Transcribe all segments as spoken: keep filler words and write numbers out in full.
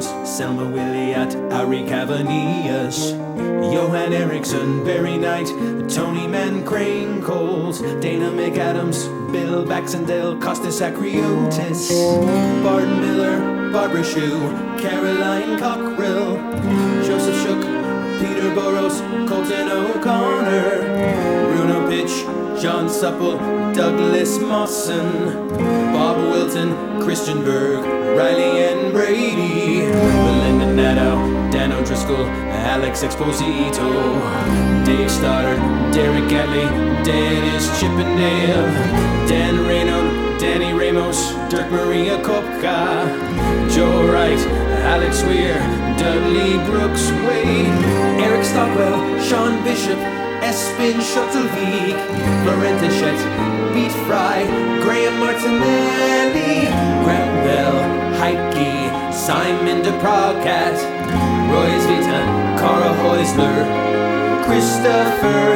Jones, Selma Williat, Ari Cavanius, Johan Eriksson, Barry Knight, Tony Mann, Crane Coles, Dana McAdams, Bill Baxendale, Costas Akriotis, Bart Miller, Barbara Shue, Caroline Cockrill, Joseph Shook, Peter Burrows, Colton O'Connor, Bruno Pitch, John Supple, Douglas Mawson, Bob Wilton, Christian Berg, Riley and Brady, Belinda Nadeau, Dan O'Driscoll, Alex Exposito, Dave Stoddard, Derek Gatley, Dennis Chippendale, Dan Rayno, Danny Ramos, Dirk Maria Kopka, Joe Wright, Alex Weir, Dudley Brooks Wade, Eric Stockwell, Sean Bishop, Espen Schuttelvik, Florenta Schett, Pete Fry, Graham Martinelli, Graham Bell, Heike, Simon de Progcat, Royce Vita, Cara Heusler, Christopher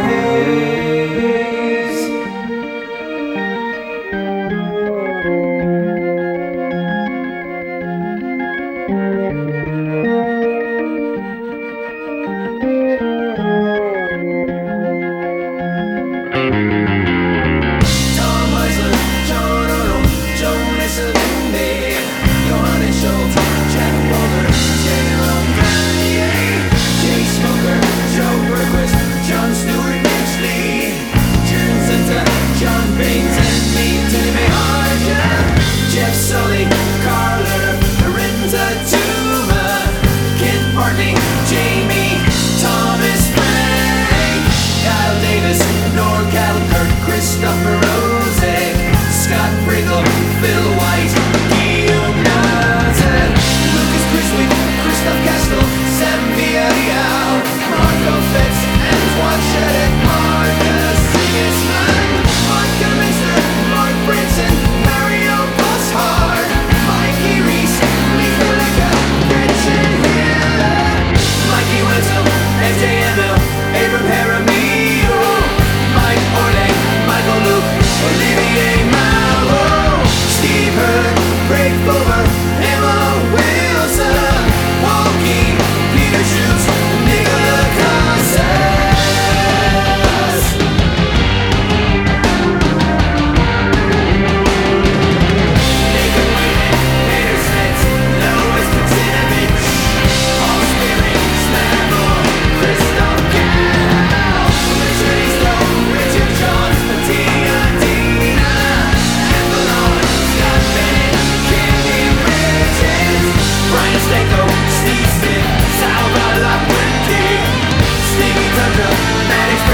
Hayes.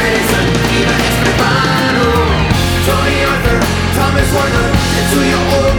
Thomas Warner, into your own